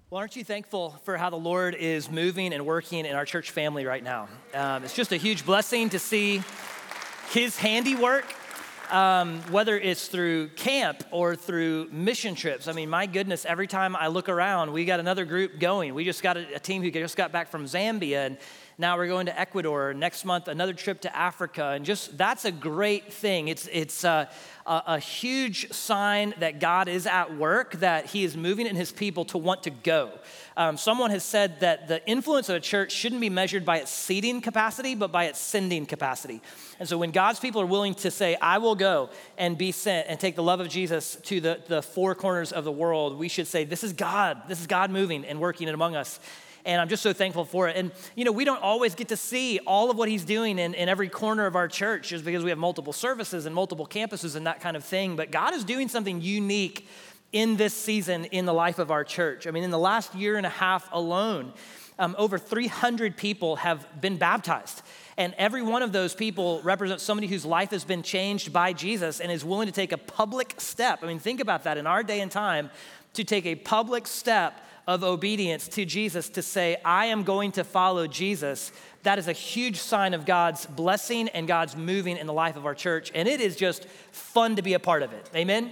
Well, aren't you thankful for how the Lord is moving and working in our church family right now? It's just a huge blessing to see His handiwork, whether it's through camp or through mission trips. I mean, my goodness, every time I look around, we got another group going. We just got a team who just got back from Zambia, and now we're going to Ecuador. Next month, another trip to Africa, and just that's a great thing. It's a huge sign that God is at work, that He is moving in His people to want to go. Someone has said that the influence of a church shouldn't be measured by its seating capacity, but by its sending capacity. And so when God's people are willing to say, I will go and be sent and take the love of Jesus to the four corners of the world, we should say, this is God moving and working among us. And I'm just so thankful for it. And, you know, we don't always get to see all of what He's doing in every corner of our church just because we have multiple services and multiple campuses and that kind of thing. But God is doing something unique in this season in the life of our church. I mean, in the last year and a half alone, over 300 people have been baptized. And every one of those people represents somebody whose life has been changed by Jesus and is willing to take a public step. I mean, think about that in our day and time, to take a public step of obedience to Jesus, to say, I am going to follow Jesus. That is a huge sign of God's blessing and God's moving in the life of our church. And it is just fun to be a part of it. Amen?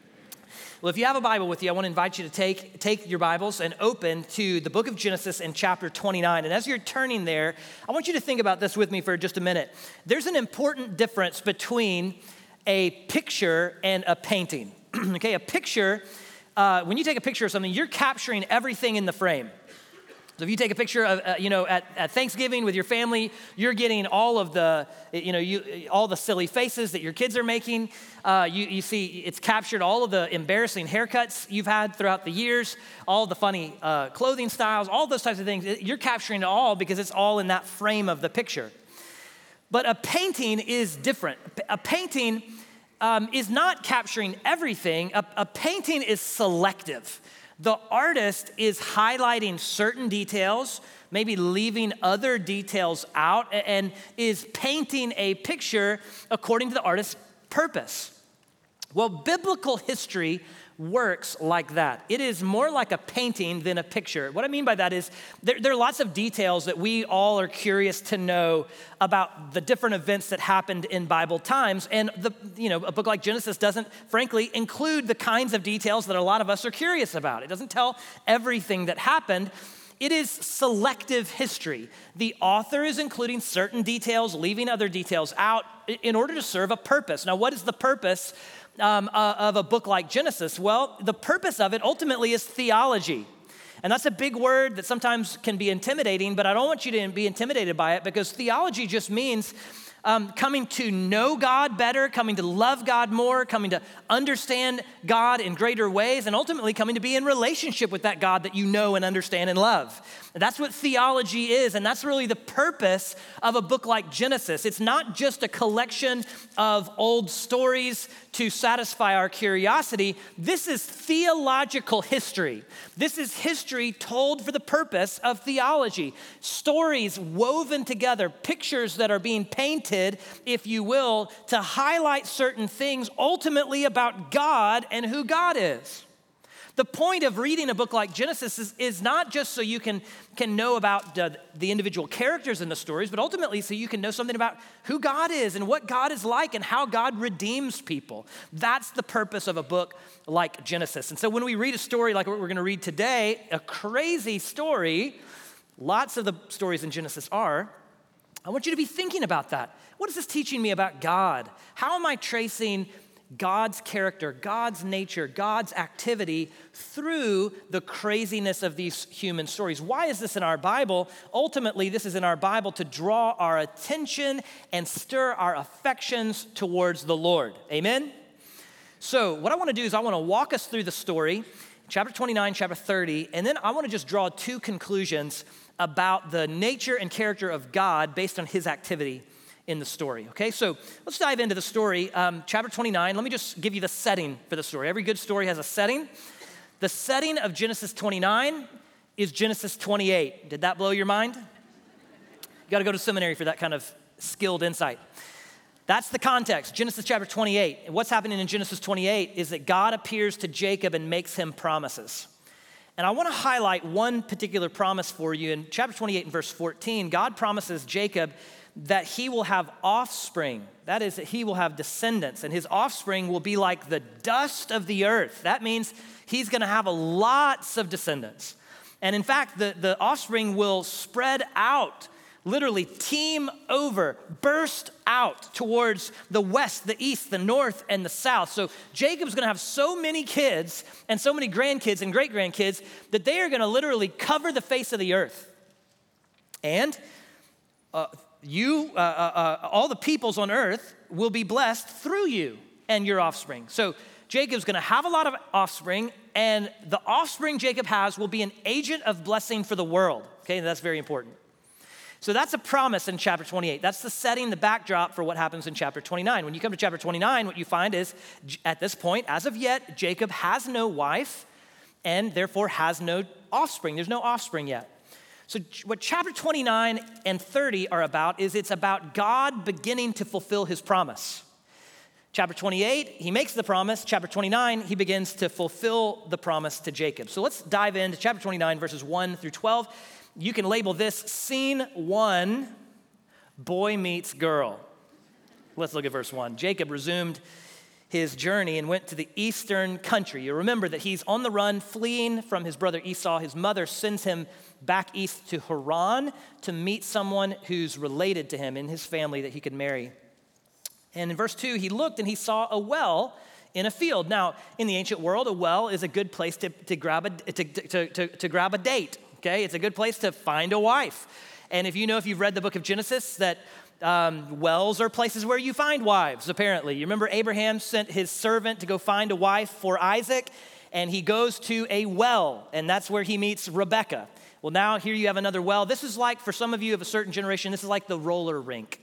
Well, if you have a Bible with you, I want to invite you to take your Bibles and open to the book of Genesis in chapter 29. And as you're turning there, I want you to think about this with me for just a minute. There's an important difference between a picture and a painting. Okay, a picture, when you take a picture of something, you're capturing everything in the frame. So if you take a picture of, at Thanksgiving with your family, you're getting all of the, all the silly faces that your kids are making. You see it's captured all of the embarrassing haircuts you've had throughout the years, all the funny clothing styles, all those types of things. You're capturing it all because it's all in that frame of the picture. But a painting is different. A painting is not capturing everything. A painting is selective. The artist is highlighting certain details, maybe leaving other details out, and is painting a picture according to the artist's purpose. Well, biblical history works like that. It is more like a painting than a picture. What I mean by that is there are lots of details that we all are curious to know about the different events that happened in Bible times. And a book like Genesis doesn't, frankly, include the kinds of details that a lot of us are curious about. It doesn't tell everything that happened. It is selective history. The author is including certain details, leaving other details out in order to serve a purpose. Now, what is the purpose of a book like Genesis? Well, the purpose of it ultimately is theology. And that's a big word that sometimes can be intimidating, but I don't want you to be intimidated by it, because theology just means coming to know God better, coming to love God more, coming to understand God in greater ways, and ultimately coming to be in relationship with that God that you know and understand and love. That's what theology is, and that's really the purpose of a book like Genesis. It's not just a collection of old stories to satisfy our curiosity. This is theological history. This is history told for the purpose of theology. Stories woven together, pictures that are being painted, if you will, to highlight certain things ultimately about God and who God is. The point of reading a book like Genesis is not just so you can know about the individual characters in the stories, but ultimately so you can know something about who God is and what God is like and how God redeems people. That's the purpose of a book like Genesis. And so when we read a story like what we're going to read today, a crazy story, lots of the stories in Genesis are, I want you to be thinking about that. What is this teaching me about God? How am I tracing God's character, God's nature, God's activity through the craziness of these human stories? Why is this in our Bible? Ultimately, this is in our Bible to draw our attention and stir our affections towards the Lord. Amen? So what I want to do is I want to walk us through the story, chapter 29, chapter 30, and then I want to just draw two conclusions about the nature and character of God based on His activity in the story, okay? So let's dive into the story. Chapter 29, let me just give you the setting for the story. Every good story has a setting. The setting of Genesis 29 is Genesis 28. Did that blow your mind? You got to go to seminary for that kind of skilled insight. That's the context, Genesis chapter 28. And what's happening in Genesis 28 is that God appears to Jacob and makes him promises. And I want to highlight one particular promise for you. In chapter 28 and verse 14, God promises Jacob that he will have offspring. That is, that he will have descendants, and his offspring will be like the dust of the earth. That means he's going to have lots of descendants. And in fact, the offspring will spread out, literally team over, burst out towards the west, the east, the north, and the south. So Jacob's gonna have so many kids and so many grandkids and great-grandkids that they are gonna literally cover the face of the earth. And all the peoples on earth will be blessed through you and your offspring. So Jacob's gonna have a lot of offspring, and the offspring Jacob has will be an agent of blessing for the world. Okay, and that's very important. So that's a promise in chapter 28. That's the setting, the backdrop for what happens in chapter 29. When you come to chapter 29, what you find is, at this point, as of yet, Jacob has no wife and therefore has no offspring. There's no offspring yet. So what chapter 29 and 30 are about is it's about God beginning to fulfill his promise. Chapter 28, he makes the promise. Chapter 29, he begins to fulfill the promise to Jacob. So let's dive into chapter 29, verses 1 through 12. You can label this scene 1, boy meets girl. Let's look at verse 1. Jacob resumed his journey and went to the eastern country. You remember that he's on the run, fleeing from his brother Esau. His mother sends him back east to Haran to meet someone who's related to him in his family that he could marry. And in verse 2, he looked and he saw a well in a field. Now, in the ancient world, a well is a good place to grab a date. Okay, it's a good place to find a wife. And if you've read the book of Genesis, that wells are places where you find wives, apparently. You remember Abraham sent his servant to go find a wife for Isaac, and he goes to a well, and that's where he meets Rebekah. Well, now here you have another well. This is like, for some of you of a certain generation, this is like the roller rink.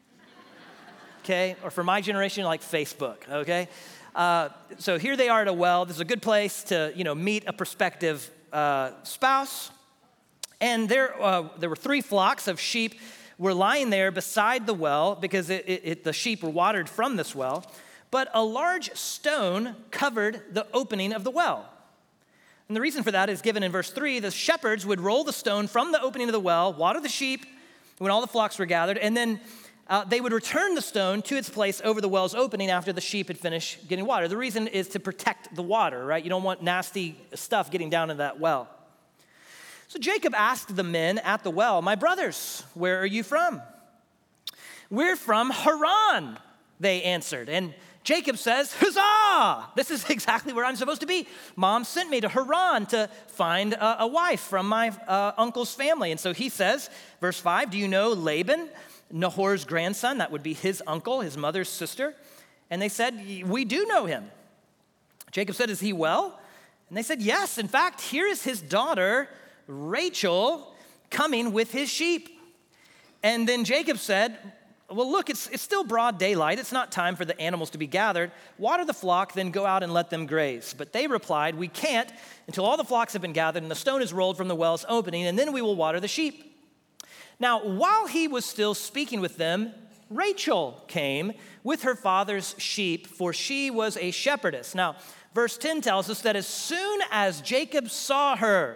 Okay, or for my generation, like Facebook, okay? So here they are at a well. This is a good place to, meet a prospective spouse. And there were 3 flocks of sheep were lying there beside the well because the sheep were watered from this well. But a large stone covered the opening of the well. And the reason for that is given in verse 3. The shepherds would roll the stone from the opening of the well, water the sheep when all the flocks were gathered, and then they would return the stone to its place over the well's opening after the sheep had finished getting water. The reason is to protect the water, right? You don't want nasty stuff getting down in that well. So Jacob asked the men at the well, "My brothers, where are you from?" "We're from Haran," they answered. And Jacob says, "Huzzah! This is exactly where I'm supposed to be. Mom sent me to Haran to find a wife from my uncle's family." And so he says, verse 5, "Do you know Laban, Nahor's grandson?" That would be his uncle, his mother's sister. And they said, "We do know him." Jacob said, "Is he well?" And they said, "Yes. In fact, here is his daughter, Rachel, coming with his sheep." And then Jacob said, "Well, look, it's still broad daylight. It's not time for the animals to be gathered. Water the flock, then go out and let them graze." But they replied, "We can't until all the flocks have been gathered and the stone is rolled from the well's opening, and then we will water the sheep." Now, while he was still speaking with them, Rachel came with her father's sheep, for she was a shepherdess. Now, verse 10 tells us that as soon as Jacob saw her,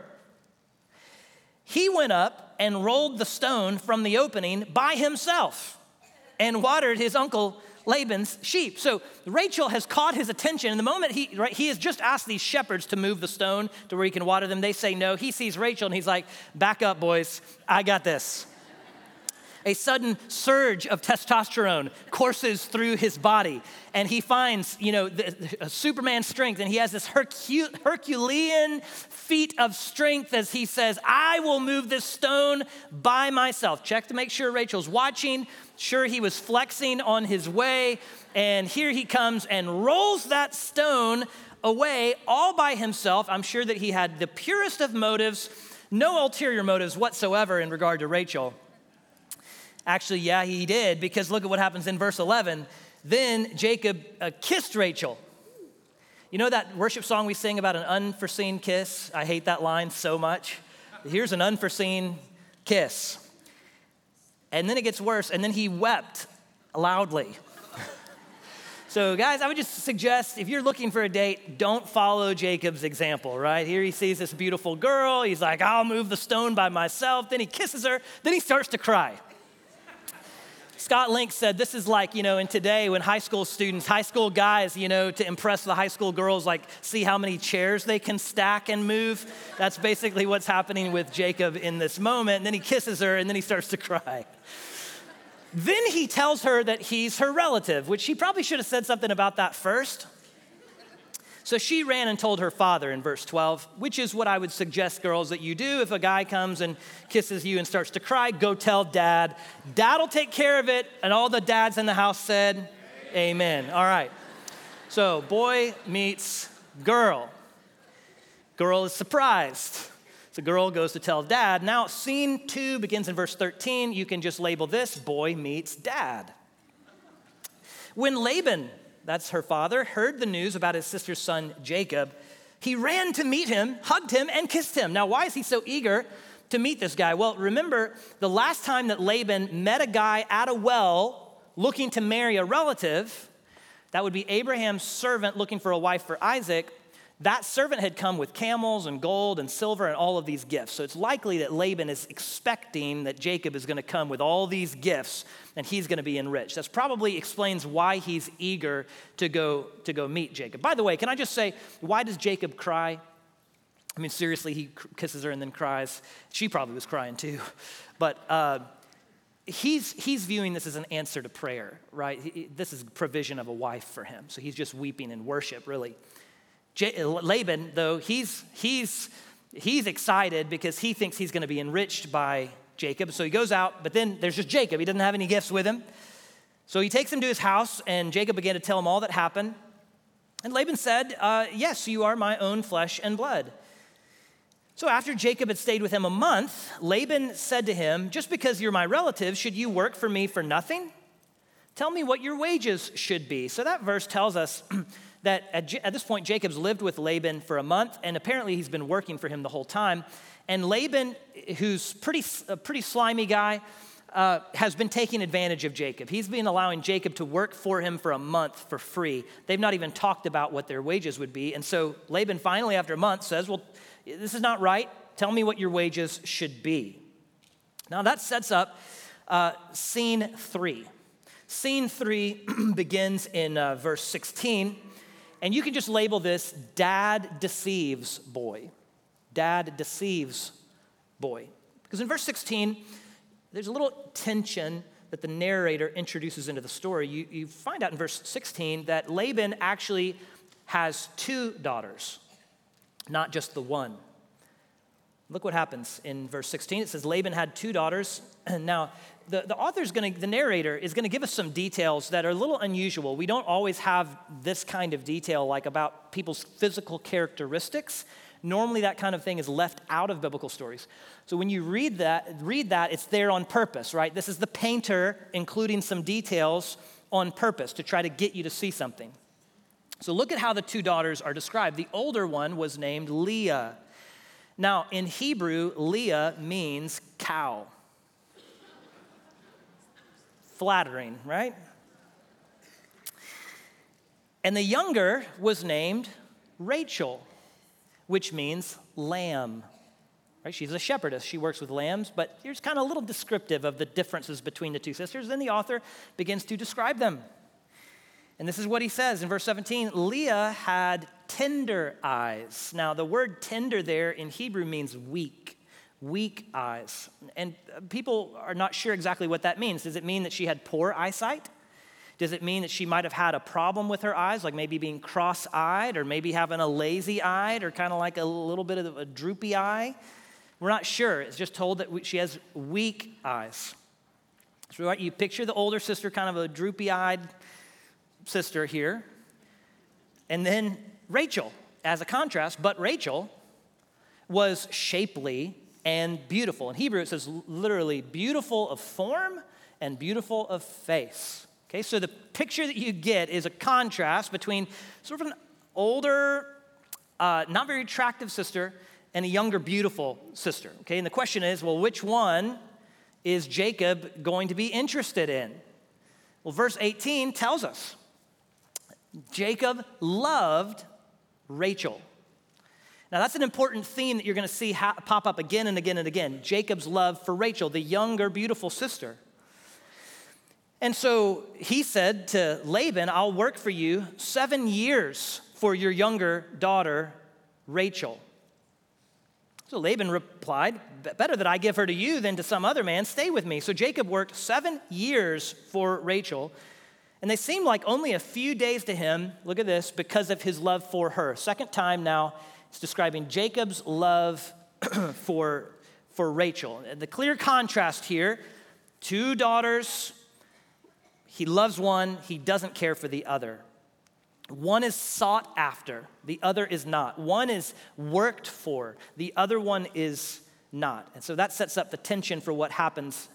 he went up and rolled the stone from the opening by himself and watered his uncle Laban's sheep. So Rachel has caught his attention. And the moment he has just asked these shepherds to move the stone to where he can water them, they say no. He sees Rachel and he's like, "Back up, boys. I got this." A sudden surge of testosterone courses through his body, and he finds, Superman strength, and he has this Herculean feat of strength as he says, "I will move this stone by myself." Check to make sure Rachel's watching. Sure, he was flexing on his way, and here he comes and rolls that stone away all by himself. I'm sure that he had the purest of motives, no ulterior motives whatsoever in regard to Rachel. Actually, yeah, he did, because look at what happens in verse 11. Then Jacob kissed Rachel. You know that worship song we sing about an unforeseen kiss? I hate that line so much. Here's an unforeseen kiss. And then it gets worse, and then he wept loudly. So guys, I would just suggest if you're looking for a date, don't follow Jacob's example, right? Here he sees this beautiful girl. He's like, I'll move the stone by myself. Then he kisses her. Then he starts to cry. Scott Link said this is like, in today when high school students, high school guys, to impress the high school girls, like see how many chairs they can stack and move. That's basically what's happening with Jacob in this moment. And then he kisses her and then he starts to cry. Then he tells her that he's her relative, which she probably should have said something about that first. So she ran and told her father in verse 12, which is what I would suggest, girls, that you do. If a guy comes and kisses you and starts to cry, go tell dad. Dad'll take care of it. And all the dads in the house said, amen. All right. So boy meets girl. Girl is surprised. The girl goes to tell dad. Now, scene 2 begins in verse 13. You can just label this, boy meets dad. When Laban, that's her father, heard the news about his sister's son, Jacob, he ran to meet him, hugged him, and kissed him. Now, why is he so eager to meet this guy? Well, remember, the last time that Laban met a guy at a well looking to marry a relative, that would be Abraham's servant looking for a wife for Isaac. That servant had come with camels and gold and silver and all of these gifts. So it's likely that Laban is expecting that Jacob is going to come with all these gifts and he's going to be enriched. That probably explains why he's eager to go meet Jacob. By the way, can I just say, why does Jacob cry? I mean, seriously, he kisses her and then cries. She probably was crying too. But he's viewing this as an answer to prayer, right? This is provision of a wife for him. So he's just weeping in worship, really. Laban, though, he's excited because he thinks he's going to be enriched by Jacob. So he goes out, but then there's just Jacob. He doesn't have any gifts with him. So he takes him to his house, and Jacob began to tell him all that happened. And Laban said, yes, you are my own flesh and blood. So after Jacob had stayed with him a month, Laban said to him, just because you're my relative, should you work for me for nothing? Tell me what your wages should be. So that verse tells us that at this point, Jacob's lived with Laban for a month, and apparently he's been working for him the whole time. And Laban, who's a pretty slimy guy, has been taking advantage of Jacob. He's been allowing Jacob to work for him for a month for free. They've not even talked about what their wages would be. And so Laban finally, after a month, says, well, this is not right. Tell me what your wages should be. Now that sets up scene 3. Scene 3 begins in verse 16. And you can just label this, dad deceives boy. Dad deceives boy. Because in verse 16, there's a little tension that the narrator introduces into the story. You find out in verse 16 that Laban actually has 2 daughters, not just the one. Look what happens in verse 16. It says Laban had 2 daughters. And now, the narrator is going to give us some details that are a little unusual. We don't always have this kind of detail, like about people's physical characteristics. Normally, that kind of thing is left out of biblical stories. So when you read that, it's there on purpose, right? This is the painter including some details on purpose to try to get you to see something. So look at how the 2 daughters are described. The older one was named Leah. Now, in Hebrew, Leah means cow. Flattering, right? And the younger was named Rachel, which means lamb. Right? She's a shepherdess. She works with lambs, but here's kind of a little descriptive of the differences between the 2 sisters. Then the author begins to describe them. And this is what he says in verse 17. Leah had tender eyes. Now, the word tender there in Hebrew means weak eyes. And people are not sure exactly what that means. Does it mean that she had poor eyesight? Does it mean that she might have had a problem with her eyes, like maybe being cross-eyed or maybe having a lazy-eyed or kind of like a little bit of a droopy eye? We're not sure. It's just told that she has weak eyes. So right, you picture the older sister, kind of a droopy-eyed sister here. And then Rachel, as a contrast, but Rachel was shapely and beautiful. In Hebrew, it says literally beautiful of form and beautiful of face. Okay, so the picture that you get is a contrast between sort of an older, not very attractive sister and a younger, beautiful sister. Okay, and the question is, well, which one is Jacob going to be interested in? Well, verse 18 tells us. Jacob loved Rachel. Now, that's an important theme that you're going to see pop up again and again and again. Jacob's love for Rachel, the younger, beautiful sister. And so he said to Laban, I'll work for you 7 years for your younger daughter, Rachel. So Laban replied, better that I give her to you than to some other man. Stay with me. So Jacob worked 7 years for Rachel. And they seemed like only a few days to him, look at this, because of his love for her. Second time now, it's describing Jacob's love for Rachel. And the clear contrast here, 2 daughters, he loves one, he doesn't care for the other. One is sought after, the other is not. One is worked for, the other one is not. And so that sets up the tension for what happens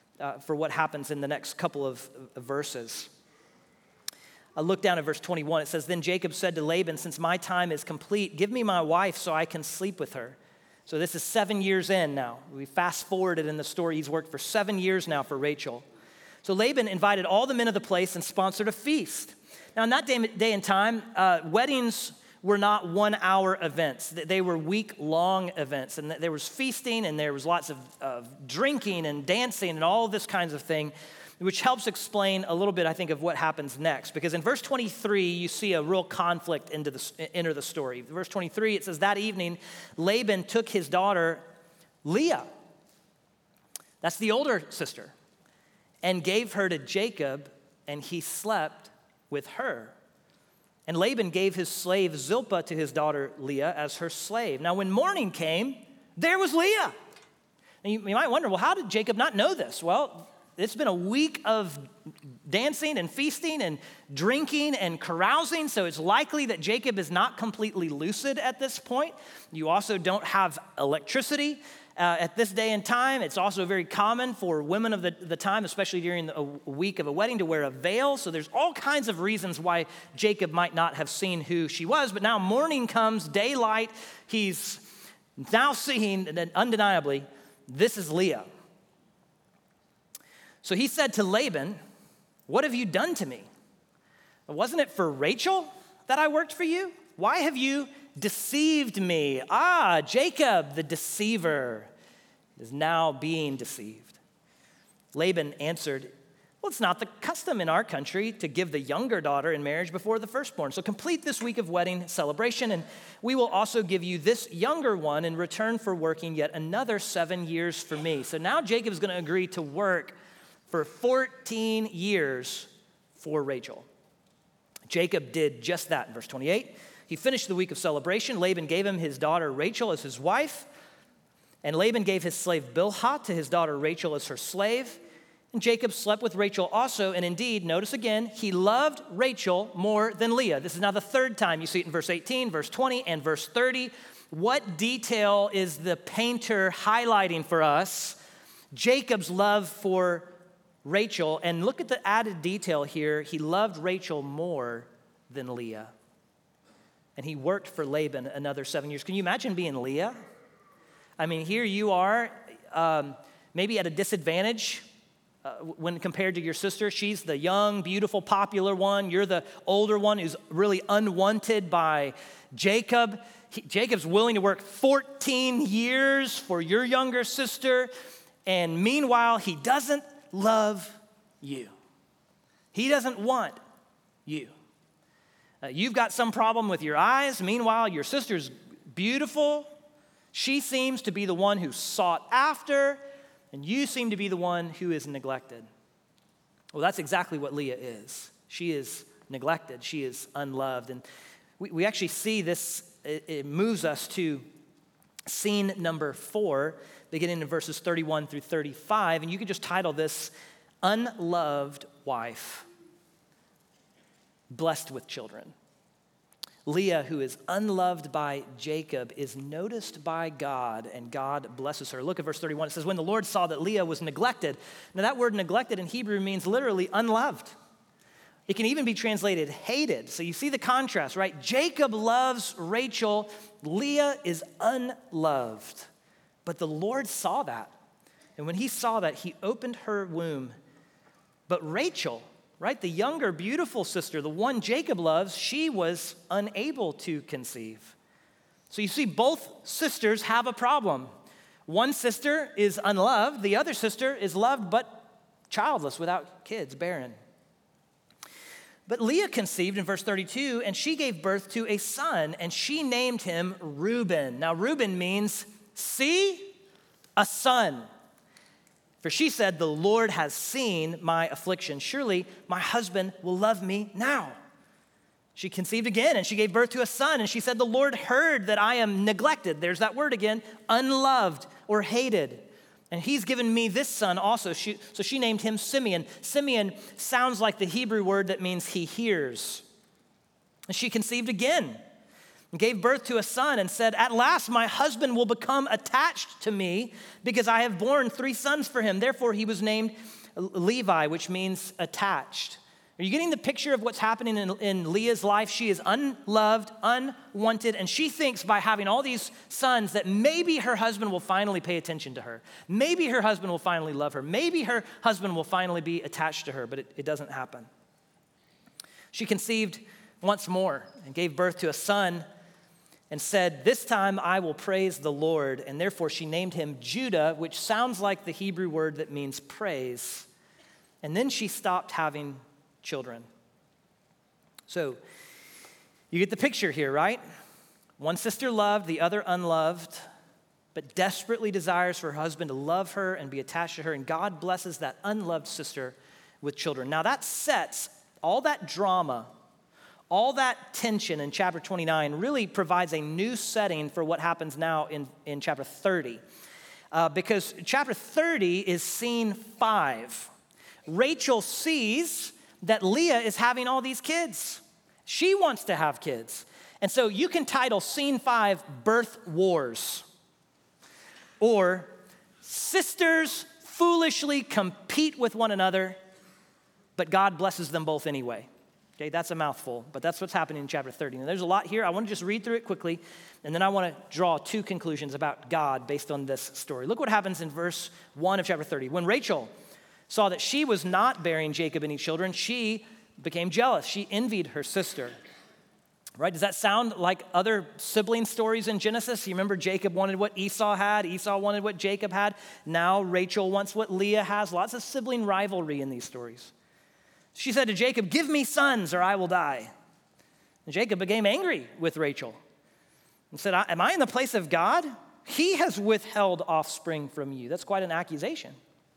in the next couple of verses. I look down at verse 21. It says, then Jacob said to Laban, since my time is complete, give me my wife so I can sleep with her. So this is 7 years in now. We fast forwarded in the story. He's worked for 7 years now for Rachel. So Laban invited all the men of the place and sponsored a feast. Now in that day and time, weddings were not 1-hour events. They were week-long events. And there was feasting and there was lots of drinking and dancing and all this kinds of thing, which helps explain a little bit, I think, of what happens next. Because in verse 23, you see a real conflict enter the story. Verse 23, it says, that evening, Laban took his daughter, Leah, that's the older sister, and gave her to Jacob, and he slept with her. And Laban gave his slave Zilpah to his daughter Leah as her slave. Now, when morning came, there was Leah. And you might wonder, well, how did Jacob not know this? Well, it's been a week of dancing and feasting and drinking and carousing, so it's likely that Jacob is not completely lucid at this point. You also don't have electricity at this day and time. It's also very common for women of the time, especially during a week of a wedding, to wear a veil. So there's all kinds of reasons why Jacob might not have seen who she was. But now morning comes, daylight. He's now seeing that undeniably, this is Leah. So he said to Laban, what have you done to me? Wasn't it for Rachel that I worked for you? Why have you deceived me? Jacob, the deceiver, is now being deceived. Laban answered, well, it's not the custom in our country to give the younger daughter in marriage before the firstborn. So complete this week of wedding celebration, and we will also give you this younger one in return for working yet another 7 years for me. So now Jacob is going to agree to work for 14 years for Rachel. Jacob did just that in verse 28. He finished the week of celebration. Laban gave him his daughter Rachel as his wife, and Laban gave his slave Bilhah to his daughter Rachel as her slave. And Jacob slept with Rachel also, and indeed, notice again, he loved Rachel more than Leah. This is now the third time. You see it in verse 18, verse 20, and verse 30. What detail is the painter highlighting for us? Jacob's love for Rachel, and look at the added detail here. He loved Rachel more than Leah. And he worked for Laban another 7 years. Can you imagine being Leah? I mean, here you are, maybe at a disadvantage when compared to your sister. She's the young, beautiful, popular one. You're the older one who's really unwanted by Jacob. Jacob's willing to work 14 years for your younger sister, and meanwhile, he doesn't love you. He doesn't want you. You've got some problem with your eyes. Meanwhile, your sister's beautiful. She seems to be the one who's sought after, and you seem to be the one who is neglected. Well, that's exactly what Leah is. She is neglected. She is unloved. And we actually see this, it moves us to scene number 4, beginning in verses 31 through 35. And you can just title this, Unloved Wife, Blessed with Children. Leah, who is unloved by Jacob, is noticed by God, and God blesses her. Look at verse 31. It says, when the Lord saw that Leah was neglected. Now that word neglected in Hebrew means literally unloved. It can even be translated hated. So you see the contrast, right? Jacob loves Rachel. Leah is unloved. But the Lord saw that. And when he saw that, he opened her womb. But Rachel right? The younger, beautiful sister, the one Jacob loves, she was unable to conceive. So you see, both sisters have a problem. One sister is unloved, the other sister is loved but childless, without kids, barren. But Leah conceived in verse 32, and she gave birth to a son, and she named him Reuben. Now, Reuben means, see, a son. For she said, the Lord has seen my affliction. Surely my husband will love me now. She conceived again, and she gave birth to a son, and she said, the Lord heard that I am neglected. There's that word again, unloved or hated. And he's given me this son also. So she named him Simeon. Simeon sounds like the Hebrew word that means he hears. And she conceived again and gave birth to a son and said, at last my husband will become attached to me because I have borne 3 sons for him. Therefore he was named Levi, which means attached. Are you getting the picture of what's happening in Leah's life? She is unloved, unwanted, and she thinks by having all these sons that maybe her husband will finally pay attention to her. Maybe her husband will finally love her. Maybe her husband will finally be attached to her, but it doesn't happen. She conceived once more and gave birth to a son and said, this time I will praise the Lord. And therefore she named him Judah, which sounds like the Hebrew word that means praise. And then she stopped having children. So you get the picture here, right? One sister loved, the other unloved, but desperately desires for her husband to love her and be attached to her, and God blesses that unloved sister with children. Now that sets all that drama, all that tension in chapter 29 really provides a new setting for what happens now in chapter 30. Because chapter 30 is scene 5. Rachel sees that Leah is having all these kids. She wants to have kids. And so you can title scene 5, Birth Wars. Or sisters foolishly compete with one another, but God blesses them both anyway. Okay, that's a mouthful, but that's what's happening in chapter 30. And there's a lot here. I want to just read through it quickly, and then I want to draw 2 conclusions about God based on this story. Look what happens in verse 1 of chapter 30. When Rachel saw that she was not bearing Jacob any children, she became jealous. She envied her sister. Right? Does that sound like other sibling stories in Genesis? You remember Jacob wanted what Esau had. Esau wanted what Jacob had. Now Rachel wants what Leah has. Lots of sibling rivalry in these stories. She said to Jacob, give me sons or I will die. And Jacob became angry with Rachel and said, am I in the place of God? He has withheld offspring from you. That's quite an accusation.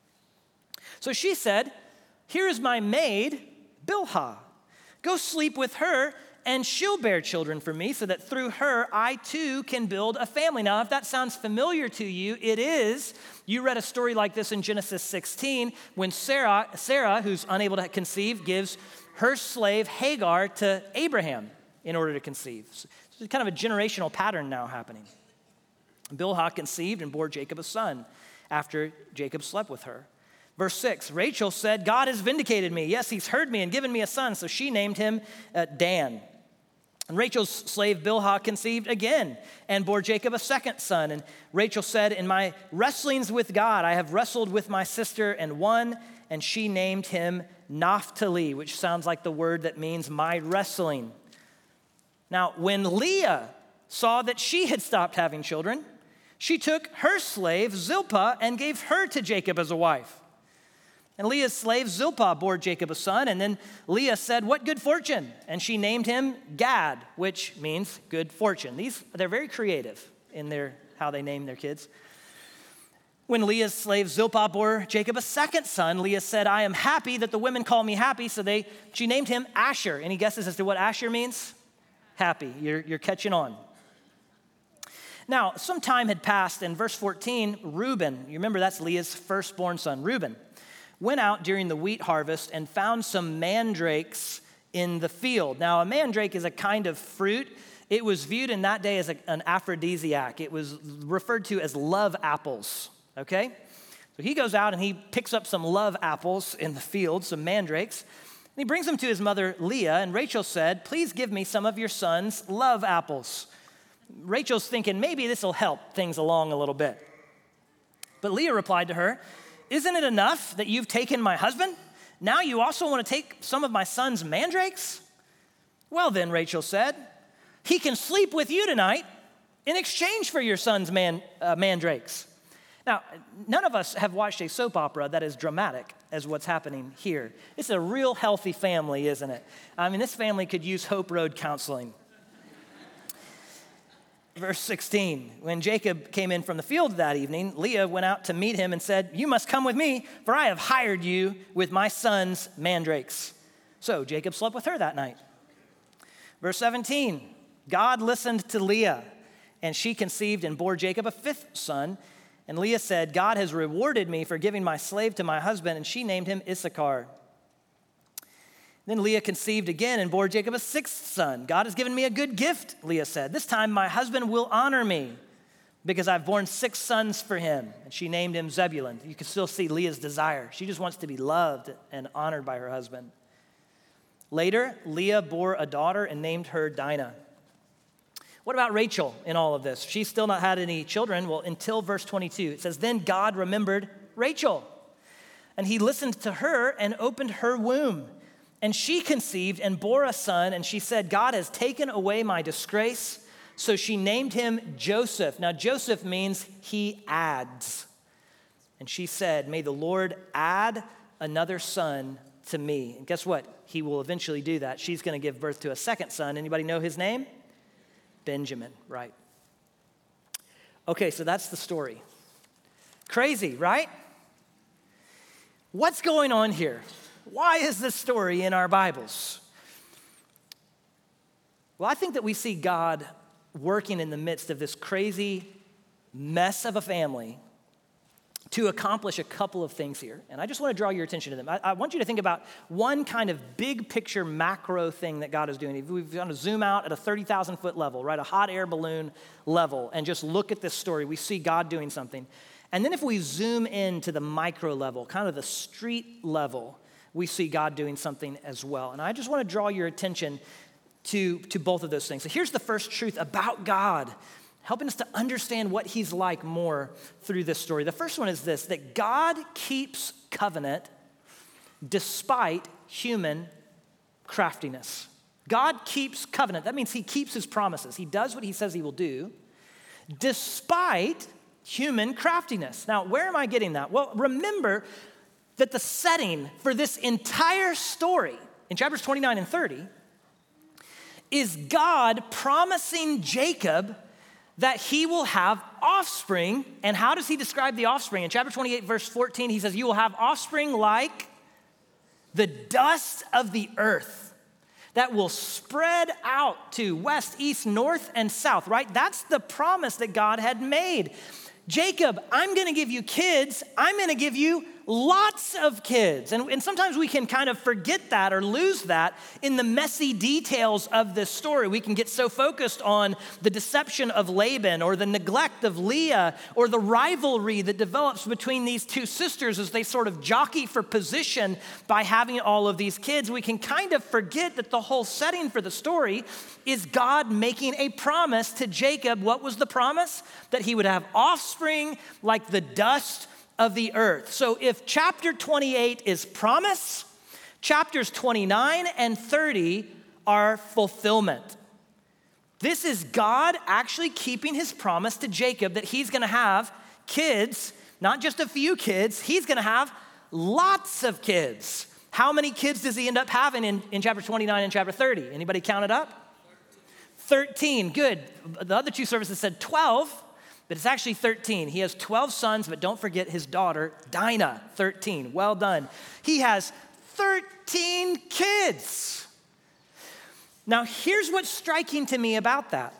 So she said, here is my maid, Bilhah. Go sleep with her, and she'll bear children for me, so that through her I too can build a family. Now, if that sounds familiar to you, it is. You read a story like this in Genesis 16, when Sarah, who's unable to conceive, gives her slave Hagar to Abraham in order to conceive. So it's kind of a generational pattern now happening. Bilhah conceived and bore Jacob a son after Jacob slept with her. Verse 6, Rachel said, God has vindicated me. Yes, he's heard me and given me a son. So she named him Dan. And Rachel's slave Bilhah conceived again and bore Jacob a second son. And Rachel said, in my wrestlings with God, I have wrestled with my sister and won. And she named him Naphtali, which sounds like the word that means my wrestling. Now, when Leah saw that she had stopped having children, she took her slave Zilpah and gave her to Jacob as a wife. And Leah's slave Zilpah bore Jacob a son, and then Leah said, what good fortune? And she named him Gad, which means good fortune. They're very creative in how they name their kids. When Leah's slave Zilpah bore Jacob a second son, Leah said, I am happy that the women call me happy. So she named him Asher. Any guesses as to what Asher means? Happy. You're catching on. Now, some time had passed, and verse 14, Reuben, you remember that's Leah's firstborn son, Reuben, went out during the wheat harvest and found some mandrakes in the field. Now, a mandrake is a kind of fruit. It was viewed in that day as an aphrodisiac. It was referred to as love apples, okay? So he goes out and he picks up some love apples in the field, some mandrakes, and he brings them to his mother Leah, and Rachel said, please give me some of your son's love apples. Rachel's thinking, maybe this will help things along a little bit. But Leah replied to her, isn't it enough that you've taken my husband? Now you also want to take some of my son's mandrakes? Well then, Rachel said, he can sleep with you tonight in exchange for your son's mandrakes. Now, none of us have watched a soap opera that is dramatic as what's happening here. It's a real healthy family, isn't it? I mean, this family could use Hope Road counseling. Verse 16, when Jacob came in from the field that evening, Leah went out to meet him and said, you must come with me, for I have hired you with my son's mandrakes. So Jacob slept with her that night. Verse 17, God listened to Leah, and she conceived and bore Jacob a fifth son. And Leah said, God has rewarded me for giving my slave to my husband, and she named him Issachar. Then Leah conceived again and bore Jacob a sixth son. God has given me a good gift, Leah said. This time my husband will honor me because I've borne 6 sons for him. And she named him Zebulun. You can still see Leah's desire. She just wants to be loved and honored by her husband. Later, Leah bore a daughter and named her Dinah. What about Rachel in all of this? She's still not had any children. Well, until verse 22, it says, then God remembered Rachel, and he listened to her and opened her womb. And she conceived and bore a son, and she said, God has taken away my disgrace. So she named him Joseph. Now, Joseph means he adds. And she said, may the Lord add another son to me. And guess what? He will eventually do that. She's going to give birth to a second son. Anybody know his name? Benjamin, right? Okay, so that's the story. Crazy, right? What's going on here? Why is this story in our Bibles? Well, I think that we see God working in the midst of this crazy mess of a family to accomplish a couple of things here. And I just want to draw your attention to them. I want you to think about one kind of big picture macro thing that God is doing. If we've got to zoom out at a 30,000 foot level, right, a hot air balloon level, and just look at this story, we see God doing something. And then if we zoom into the micro level, kind of the street level, we see God doing something as well. And I just want to draw your attention to both of those things. So here's the first truth about God, helping us to understand what he's like more through this story. The first one is this, that God keeps covenant despite human craftiness. God keeps covenant. That means he keeps his promises. He does what he says he will do despite human craftiness. Now, where am I getting that? Well, remember that the setting for this entire story in chapters 29 and 30 is God promising Jacob that he will have offspring. And how does he describe the offspring? In chapter 28, verse 14, he says, you will have offspring like the dust of the earth that will spread out to west, east, north, and south, right? That's the promise that God had made. Jacob, I'm gonna give you kids. I'm gonna give you lots of kids. And sometimes we can kind of forget that or lose that in the messy details of this story. We can get so focused on the deception of Laban or the neglect of Leah or the rivalry that develops between these two sisters as they sort of jockey for position by having all of these kids. We can kind of forget that the whole setting for the story is God making a promise to Jacob. What was the promise? That he would have offspring like the dust of the earth. So if chapter 28 is promise, chapters 29 and 30 are fulfillment. This is God actually keeping his promise to Jacob that he's gonna have kids, not just a few kids, he's gonna have lots of kids. How many kids does he end up having in chapter 29 and chapter 30? Anybody count it up? 13, good. The other two services said 12, but it's actually 13. He has 12 sons, but don't forget his daughter, Dinah, 13. Well done. He has 13 kids. Now, here's what's striking to me about that.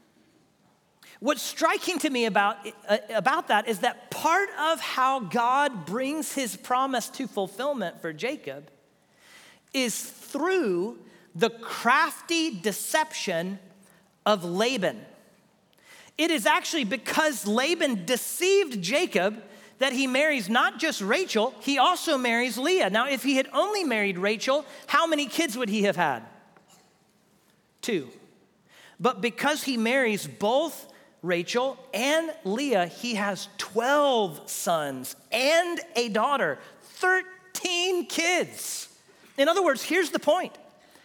What's striking to me about that is that part of how God brings his promise to fulfillment for Jacob is through the crafty deception of Laban. It is actually because Laban deceived Jacob that he marries not just Rachel, he also marries Leah. Now, if he had only married Rachel, how many kids would he have had? 2. But because he marries both Rachel and Leah, he has 12 sons and a daughter, 13 13 kids. In other words, here's the point.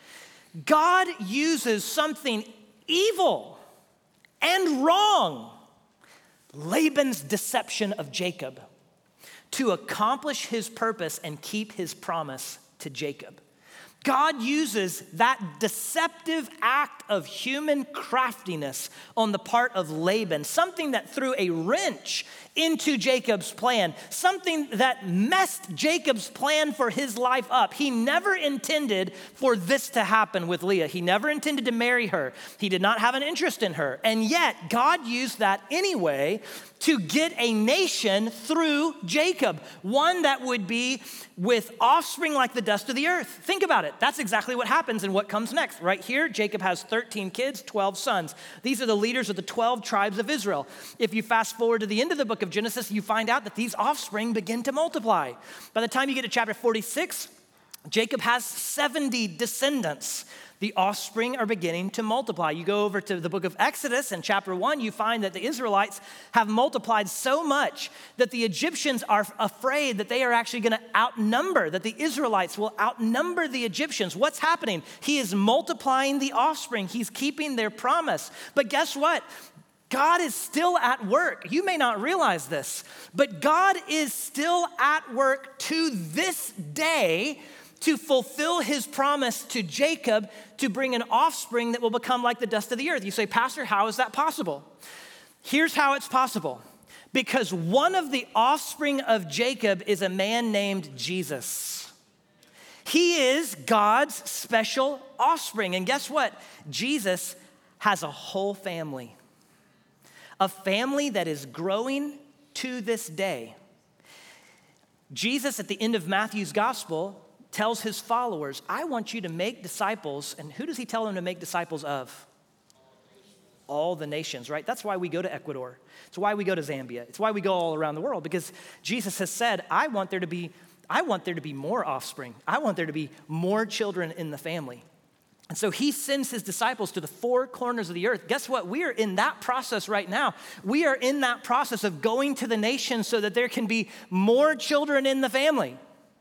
God uses something evil and wrong, Laban's deception of Jacob, to accomplish his purpose and keep his promise to Jacob. God uses that deceptive act of human craftiness on the part of Laban, something that threw a wrench into Jacob's plan, something that messed Jacob's plan for his life up. He never intended for this to happen with Leah. He never intended to marry her. He did not have an interest in her. And yet, God used that anyway to get a nation through Jacob, one that would be with offspring like the dust of the earth. Think about it. That's exactly what happens and what comes next. Right here, Jacob has 13 kids, 12 sons. These are the leaders of the 12 tribes of Israel. If you fast forward to the end of the book of Genesis, you find out that these offspring begin to multiply. By the time you get to chapter 46, Jacob has 70 descendants. The offspring are beginning to multiply. You go over to the book of Exodus in chapter 1, you find that the Israelites have multiplied so much that the Egyptians are afraid that they are actually going to outnumber, that the Israelites will outnumber the Egyptians. What's happening? He is multiplying the offspring. He's keeping their promise. But guess what? God is still at work. You may not realize this, but God is still at work to this day to fulfill his promise to Jacob to bring an offspring that will become like the dust of the earth. You say, Pastor, how is that possible? Here's how it's possible. Because one of the offspring of Jacob is a man named Jesus. He is God's special offspring. And guess what? Jesus has a whole family. A family that is growing to this day. Jesus, at the end of Matthew's gospel, tells his followers, I want you to make disciples. And who does he tell them to make disciples of? All the nations, right? That's why we go to Ecuador. It's why we go to Zambia. It's why we go all around the world, because Jesus has said, I want there to be more offspring. I want there to be more children in the family. And so he sends his disciples to the four corners of the earth. Guess what? We are in that process right now. We are in that process of going to the nations so that there can be more children in the family.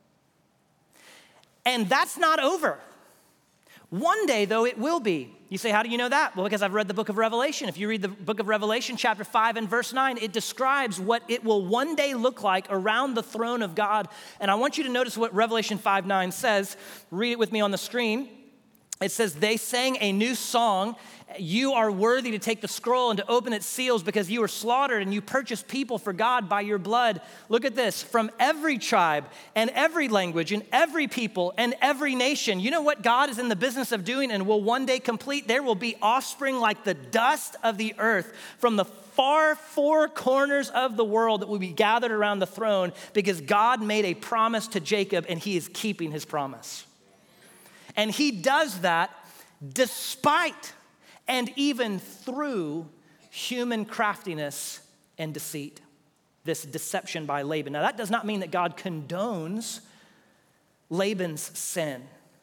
And that's not over. One day, though, it will be. You say, how do you know that? Well, because I've read the book of Revelation. If you read the book of Revelation, chapter 5 and verse 9, it describes what it will one day look like around the throne of God. And I want you to notice what Revelation 5:9 says. Read it with me on the screen. It says, they sang a new song. You are worthy to take the scroll and to open its seals because you were slaughtered and you purchased people for God by your blood. Look at this. From every tribe and every language and every people and every nation. You know what God is in the business of doing and will one day complete? There will be offspring like the dust of the earth from the far four corners of the world that will be gathered around the throne because God made a promise to Jacob and he is keeping his promise. And he does that despite and even through human craftiness and deceit, this deception by Laban. Now, that does not mean that God condones Laban's sin,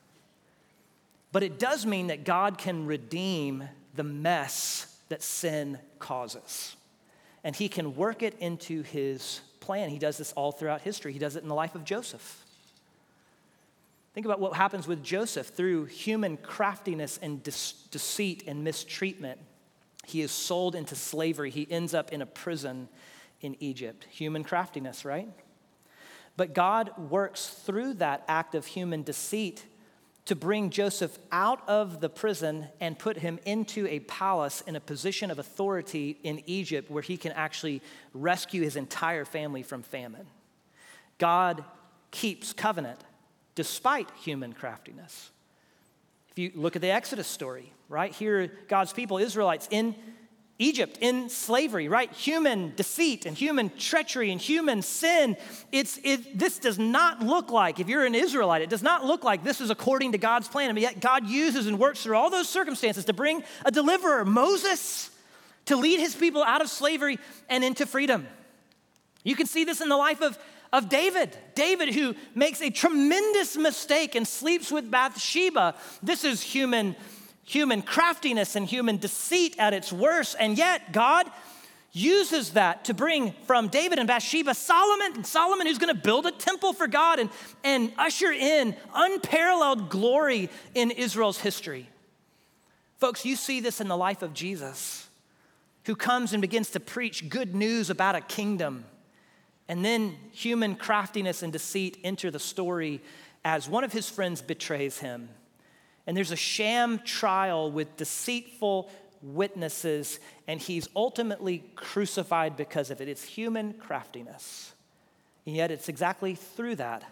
but it does mean that God can redeem the mess that sin causes. And he can work it into his plan. He does this all throughout history. He does it in the life of Joseph. Think about what happens with Joseph through human craftiness and deceit and mistreatment. He is sold into slavery. He ends up in a prison in Egypt. Human craftiness, right? But God works through that act of human deceit to bring Joseph out of the prison and put him into a palace in a position of authority in Egypt where he can actually rescue his entire family from famine. God keeps covenant despite human craftiness. If you look at the Exodus story, right? Here, God's people, Israelites in Egypt, in slavery, right? Human deceit and human treachery and human sin. This does not look like, if you're an Israelite, it does not look like this is according to God's plan. And yet God uses and works through all those circumstances to bring a deliverer, Moses, to lead his people out of slavery and into freedom. You can see this in the life of David. David, who makes a tremendous mistake and sleeps with Bathsheba. This is human craftiness and human deceit at its worst. And yet God uses that to bring from David and Bathsheba Solomon who's going to build a temple for God and usher in unparalleled glory in Israel's history. Folks, you see this in the life of Jesus, who comes and begins to preach good news about a kingdom. And then human craftiness and deceit enter the story as one of his friends betrays him. And there's a sham trial with deceitful witnesses, and he's ultimately crucified because of it. It's human craftiness. And yet it's exactly through that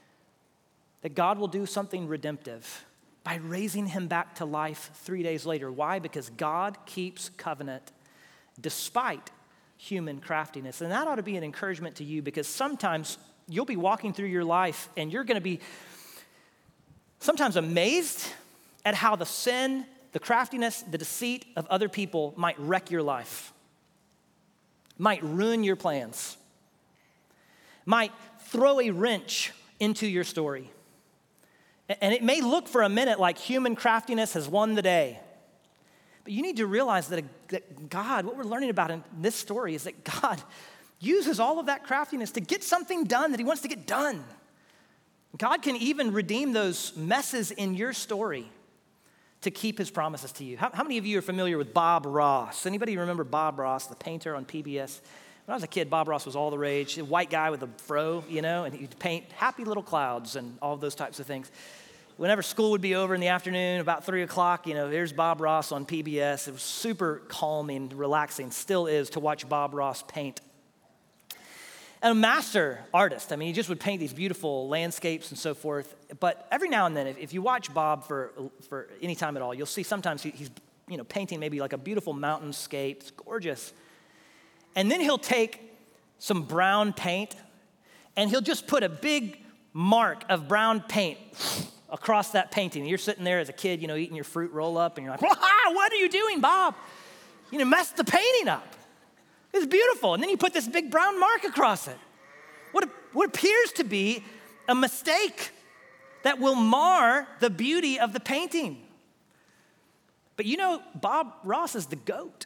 God will do something redemptive by raising him back to life 3 days later. Why? Because God keeps covenant despite human craftiness. And that ought to be an encouragement to you, because sometimes you'll be walking through your life and you're going to be sometimes amazed at how the sin, the craftiness, the deceit of other people might wreck your life, might ruin your plans, might throw a wrench into your story. And it may look for a minute like human craftiness has won the day. But you need to realize that God, what we're learning about in this story is that God uses all of that craftiness to get something done that he wants to get done. God can even redeem those messes in your story to keep his promises to you. How many of you are familiar with Bob Ross? Anybody remember Bob Ross, the painter on PBS? When I was a kid, Bob Ross was all the rage. A white guy with a fro, and he'd paint happy little clouds and all those types of things. Whenever school would be over in the afternoon, about 3 o'clock, there's Bob Ross on PBS. It was super calming, relaxing, still is, to watch Bob Ross paint. And a master artist. He just would paint these beautiful landscapes and so forth. But every now and then, if you watch Bob for any time at all, you'll see sometimes he's painting maybe like a beautiful mountainscape. It's gorgeous. And then he'll take some brown paint and he'll just put a big mark of brown paint across that painting. You're sitting there as a kid, eating your fruit roll up, and you're like, what are you doing, Bob? Messed the painting up. It's beautiful. And then you put this big brown mark across it. What appears to be a mistake that will mar the beauty of the painting. But Bob Ross is the GOAT.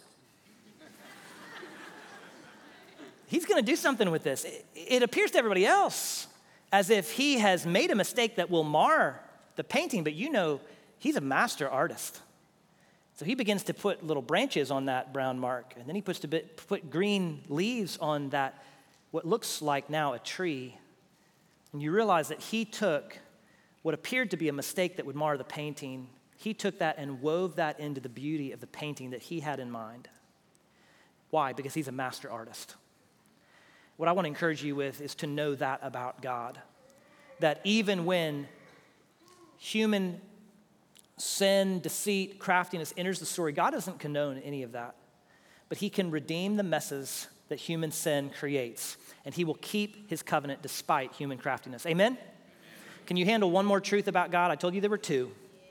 He's going to do something with this. It appears to everybody else as if he has made a mistake that will mar the painting, but he's a master artist. So he begins to put little branches on that brown mark, and then he put green leaves on that, what looks like now a tree. And you realize that he took what appeared to be a mistake that would mar the painting. He took that and wove that into the beauty of the painting that he had in mind. Why? Because he's a master artist. What I want to encourage you with is to know that about God. That even when human sin, deceit, craftiness enters the story, God doesn't condone any of that. But he can redeem the messes that human sin creates. And he will keep his covenant despite human craftiness. Amen? Can you handle one more truth about God? I told you there were two.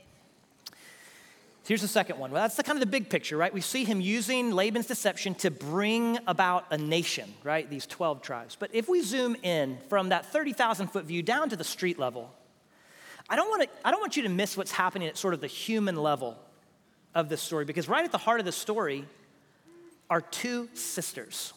Here's the second one. Well, that's kind of the big picture, right? We see him using Laban's deception to bring about a nation, right? These 12 tribes. But if we zoom in from that 30,000-foot view down to the street level, I don't want you to miss what's happening at sort of the human level of this story, because right at the heart of the story are two sisters.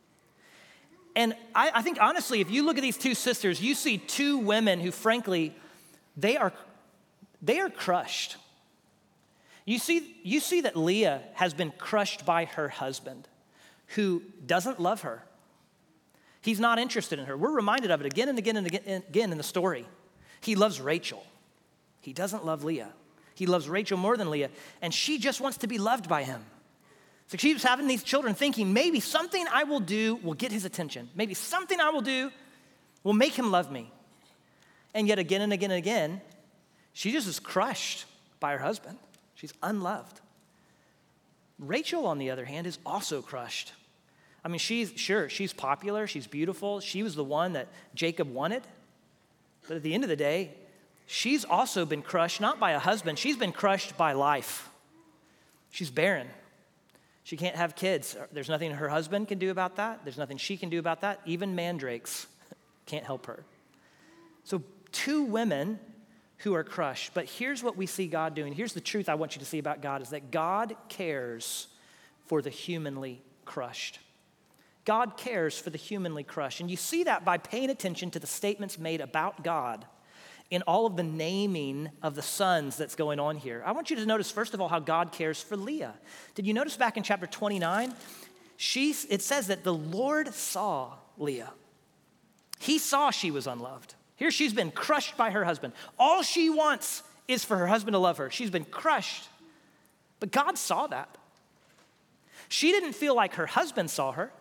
And I think, honestly, if you look at these two sisters, you see two women who, frankly, they are crushed. You see that Leah has been crushed by her husband, who doesn't love her. He's not interested in her. We're reminded of it again and again and again in the story. He loves Rachel. He doesn't love Leah. He loves Rachel more than Leah, and she just wants to be loved by him. So she was having these children thinking, maybe something I will do will get his attention. Maybe something I will do will make him love me. And yet again and again and again, she just is crushed by her husband. She's unloved. Rachel, on the other hand, is also crushed. She's popular, she's beautiful. She was the one that Jacob wanted. But at the end of the day, she's also been crushed, not by a husband, she's been crushed by life. She's barren. She can't have kids. There's nothing her husband can do about that. There's nothing she can do about that. Even mandrakes can't help her. So two women who are crushed. But here's what we see God doing. Here's the truth I want you to see about God, is that God cares for the humanly crushed. God cares for the humanly crushed. And you see that by paying attention to the statements made about God in all of the naming of the sons that's going on here. I want you to notice, first of all, how God cares for Leah. Did you notice back in chapter 29? It says that the Lord saw Leah. He saw she was unloved. Here she's been crushed by her husband. All she wants is for her husband to love her. She's been crushed. But God saw that. She didn't feel like her husband saw her,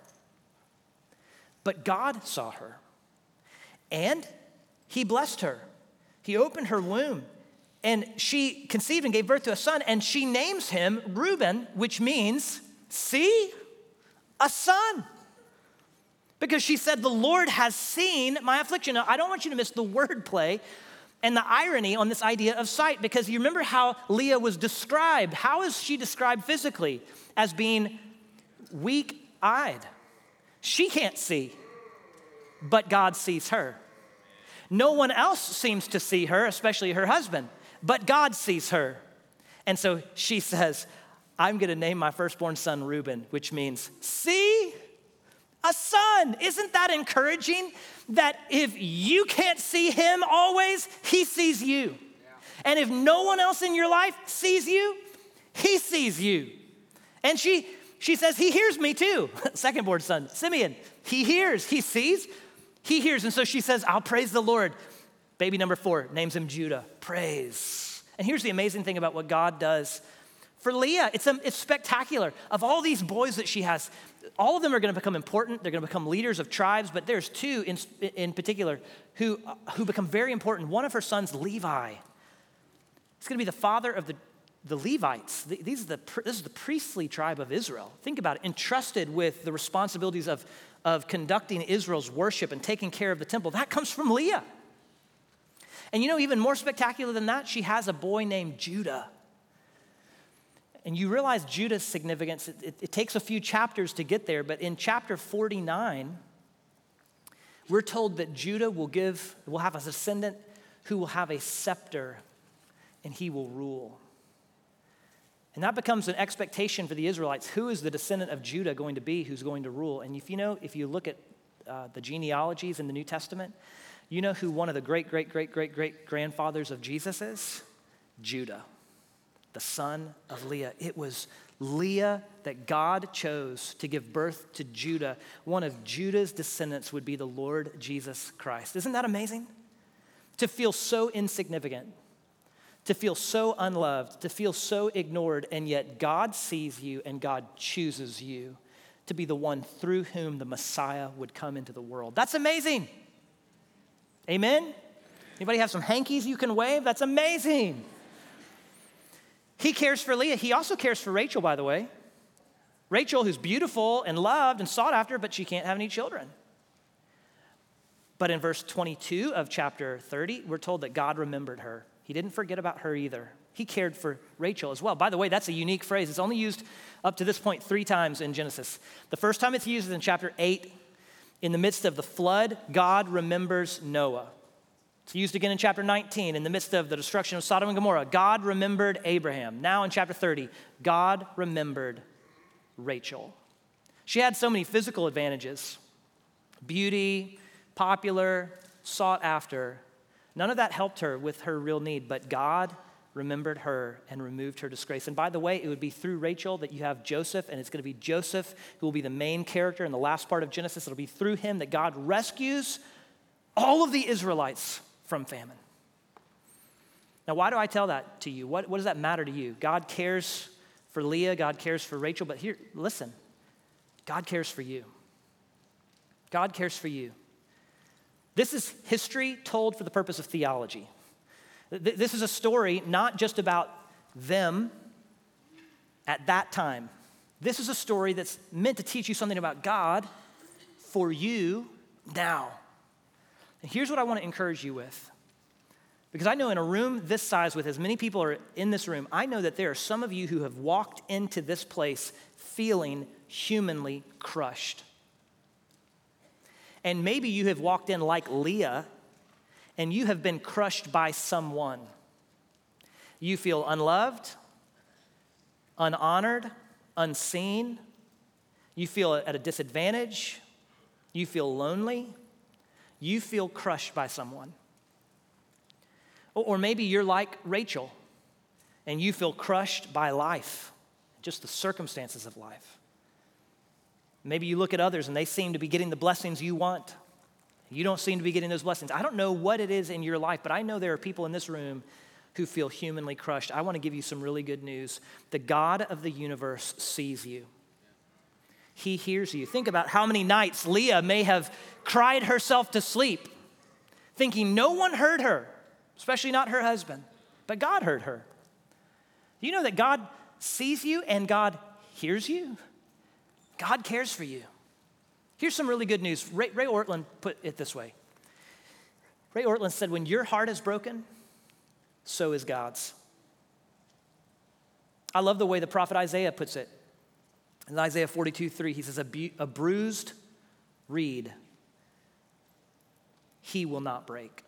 but God saw her. And he blessed her. He opened her womb, and she conceived and gave birth to a son, and she names him Reuben, which means, see, a son. Because she said, the Lord has seen my affliction. Now, I don't want you to miss the wordplay and the irony on this idea of sight, because you remember how Leah was described. How is she described physically? As being weak-eyed. She can't see, but God sees her. No one else seems to see her, especially her husband, but God sees her. And so she says, I'm going to name my firstborn son Reuben, which means, see, a son. Isn't that encouraging? That if you can't see him always, he sees you. Yeah. And if no one else in your life sees you, he sees you. And she says, he hears me too. Second-born son, Simeon, he hears, he sees, he hears. And so she says, I'll praise the Lord. Baby number 4 names him Judah. Praise. And here's the amazing thing about what God does. For Leah, it's spectacular. Of all these boys that she has, all of them are going to become important. They're going to become leaders of tribes, but there's 2 in particular who become very important. One of her sons, Levi. It's going to be the father of the Levites. This is the priestly tribe of Israel. Think about it, entrusted with the responsibilities of conducting Israel's worship and taking care of the temple. That comes from Leah. And you know, even more spectacular than that, she has a boy named Judah. And you realize Judah's significance. It takes a few chapters to get there, but in chapter 49, we're told that Judah will have a descendant who will have a scepter, and he will rule. And that becomes an expectation for the Israelites. Who is the descendant of Judah going to be who's going to rule? And if you look at the genealogies in the New Testament, you know who one of the great-great-great-great-great-grandfathers of Jesus is? Judah, the son of Leah. It was Leah that God chose to give birth to Judah. One of Judah's descendants would be the Lord Jesus Christ. Isn't that amazing? To feel so insignificant, to feel so unloved, to feel so ignored, and yet God sees you and God chooses you to be the one through whom the Messiah would come into the world. That's amazing. Amen? Anybody have some hankies you can wave? That's amazing. He cares for Leah. He also cares for Rachel, by the way. Rachel, who's beautiful and loved and sought after, but she can't have any children. But in verse 22 of chapter 30, we're told that God remembered her. He didn't forget about her either. He cared for Rachel as well. By the way, that's a unique phrase. It's only used up to this point 3 times in Genesis. The first time it's used is in chapter 8. In the midst of the flood, God remembers Noah. It's used again in chapter 19. In the midst of the destruction of Sodom and Gomorrah, God remembered Abraham. Now in chapter 30, God remembered Rachel. She had so many physical advantages. Beauty, popular, sought after. None of that helped her with her real need, but God remembered her and removed her disgrace. And by the way, it would be through Rachel that you have Joseph, and it's going to be Joseph who will be the main character in the last part of Genesis. It'll be through him that God rescues all of the Israelites from famine. Now, why do I tell that to you? What does that matter to you? God cares for Leah, God cares for Rachel, but here, listen, God cares for you. God cares for you. This is history told for the purpose of theology. This is a story not just about them at that time. This is a story that's meant to teach you something about God for you now. And here's what I want to encourage you with. Because I know in a room this size with as many people are in this room, I know that there are some of you who have walked into this place feeling humanly crushed. And maybe you have walked in like Leah, and you have been crushed by someone. You feel unloved, unhonored, unseen. You feel at a disadvantage. You feel lonely. You feel crushed by someone. Or maybe you're like Rachel and you feel crushed by life, just the circumstances of life. Maybe you look at others and they seem to be getting the blessings you want. You don't seem to be getting those blessings. I don't know what it is in your life, but I know there are people in this room who feel humanly crushed. I want to give you some really good news. The God of the universe sees you. He hears you. Think about how many nights Leah may have cried herself to sleep, thinking no one heard her, especially not her husband, but God heard her. Do you know that God sees you and God hears you? God cares for you. Here's some really good news. Ray Ortlund put it this way. Ray Ortlund said, when your heart is broken, so is God's. I love the way the prophet Isaiah puts it. In Isaiah 42:3, he says, a bruised reed he will not break.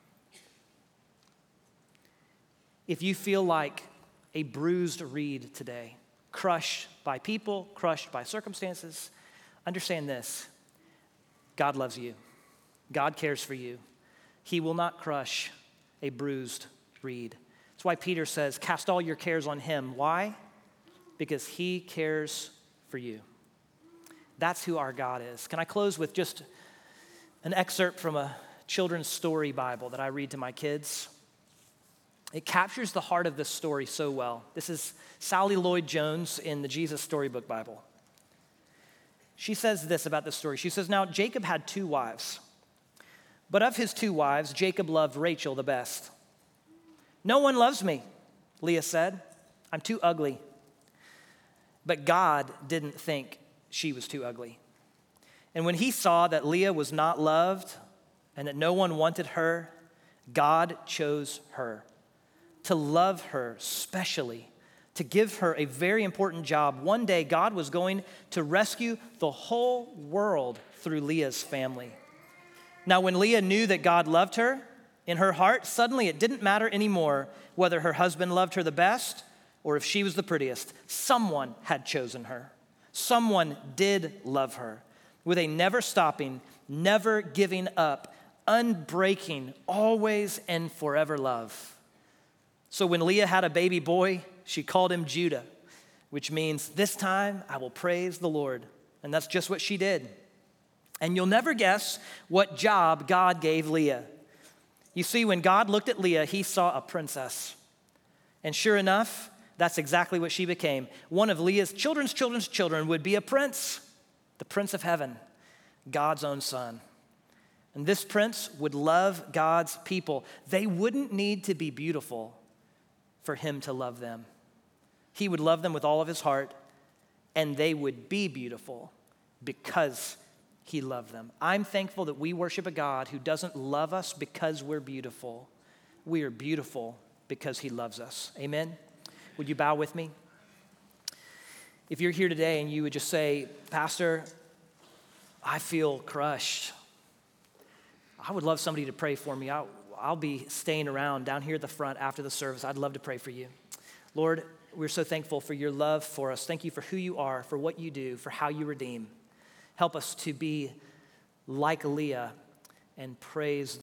If you feel like a bruised reed today, crushed by people, crushed by circumstances, understand this. God loves you. God cares for you. He will not crush a bruised reed. That's why Peter says, cast all your cares on him. Why? Because he cares for you. That's who our God is. Can I close with just an excerpt from a children's story Bible that I read to my kids? It captures the heart of this story so well. This is Sally Lloyd-Jones in the Jesus Storybook Bible. She says this about this story. She says, now Jacob had 2 wives, but of his 2 wives, Jacob loved Rachel the best. No one loves me, Leah said. I'm too ugly. But God didn't think she was too ugly. And when he saw that Leah was not loved and that no one wanted her, God chose her to love her specially, to give her a very important job. One day, God was going to rescue the whole world through Leah's family. Now, when Leah knew that God loved her, in her heart, suddenly it didn't matter anymore whether her husband loved her the best or if she was the prettiest. Someone had chosen her. Someone did love her with a never stopping, never giving up, unbreaking, always and forever love. So when Leah had a baby boy, she called him Judah, which means this time I will praise the Lord. And that's just what she did. And you'll never guess what job God gave Leah. You see, when God looked at Leah, he saw a princess. And sure enough, that's exactly what she became. One of Leah's children's children would be a prince, the Prince of Heaven, God's own son. And this prince would love God's people. They wouldn't need to be beautiful for him to love them. He would love them with all of his heart, and they would be beautiful because he loved them. I'm thankful that we worship a God who doesn't love us because we're beautiful. We are beautiful because he loves us. Amen? Would you bow with me? If you're here today and you would just say, Pastor, I feel crushed. I would love somebody to pray for me. I'll be staying around down here at the front after the service. I'd love to pray for you. Lord, we're so thankful for your love for us. Thank you for who you are, for what you do, for how you redeem. Help us to be like Leah and praise